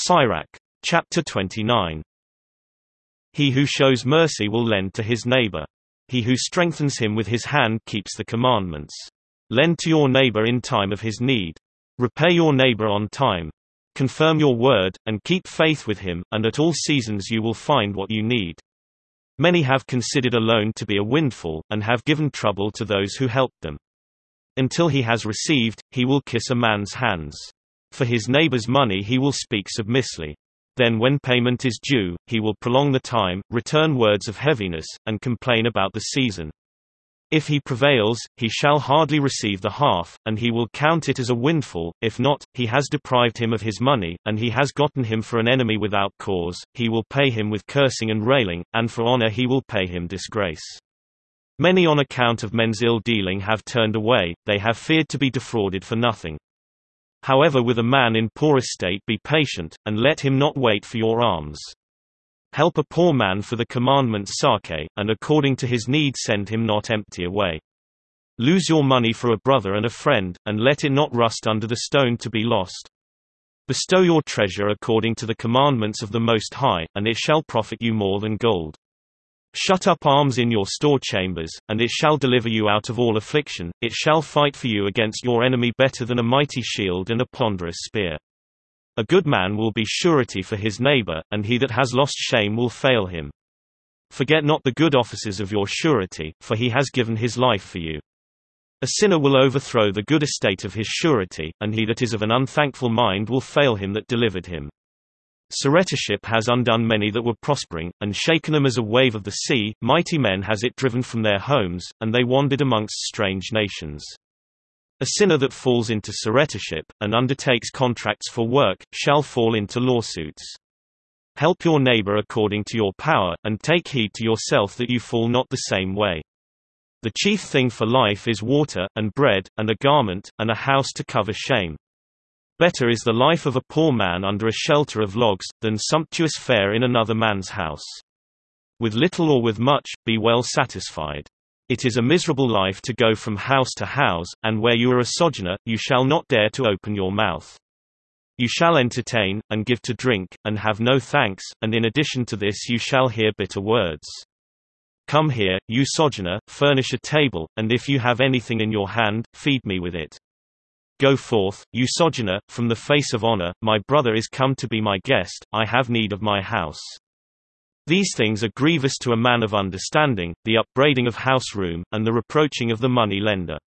Sirach. Chapter 29. He who shows mercy will lend to his neighbor. He who strengthens him with his hand keeps the commandments. Lend to your neighbor in time of his need. Repay your neighbor on time. Confirm your word, and keep faith with him, and at all seasons you will find what you need. Many have considered a loan to be a windfall, and have given trouble to those who helped them. Until he has received, he will kiss a man's hands. For his neighbor's money he will speak submissively. Then when payment is due, he will prolong the time, return words of heaviness, and complain about the season. If he prevails, he shall hardly receive the half, and he will count it as a windfall. If not, he has deprived him of his money, and he has gotten him for an enemy without cause. He will pay him with cursing and railing, and for honor he will pay him disgrace. Many on account of men's ill-dealing have turned away, they have feared to be defrauded for nothing. However, with a man in poor estate be patient, and let him not wait for your alms. Help a poor man for the commandment's sake, and according to his need send him not empty away. Lose your money for a brother and a friend, and let it not rust under the stone to be lost. Bestow your treasure according to the commandments of the Most High, and it shall profit you more than gold. Shut up arms in your store chambers, and it shall deliver you out of all affliction. It shall fight for you against your enemy better than a mighty shield and a ponderous spear. A good man will be surety for his neighbor, and he that has lost shame will fail him. Forget not the good offices of your surety, for he has given his life for you. A sinner will overthrow the good estate of his surety, and he that is of an unthankful mind will fail him that delivered him. Surretorship has undone many that were prospering, and shaken them as a wave of the sea. Mighty men has it driven from their homes, and they wandered amongst strange nations. A sinner that falls into surretorship, and undertakes contracts for work, shall fall into lawsuits. Help your neighbor according to your power, and take heed to yourself that you fall not the same way. The chief thing for life is water, and bread, and a garment, and a house to cover shame. Better is the life of a poor man under a shelter of logs, than sumptuous fare in another man's house. With little or with much, be well satisfied. It is a miserable life to go from house to house, and where you are a sojourner, you shall not dare to open your mouth. You shall entertain, and give to drink, and have no thanks, and in addition to this you shall hear bitter words. Come here, you sojourner, furnish a table, and if you have anything in your hand, feed me with it. Go forth, you sojourner, from the face of honor. My brother is come to be my guest, I have need of my house. These things are grievous to a man of understanding, the upbraiding of house room, and the reproaching of the money lender.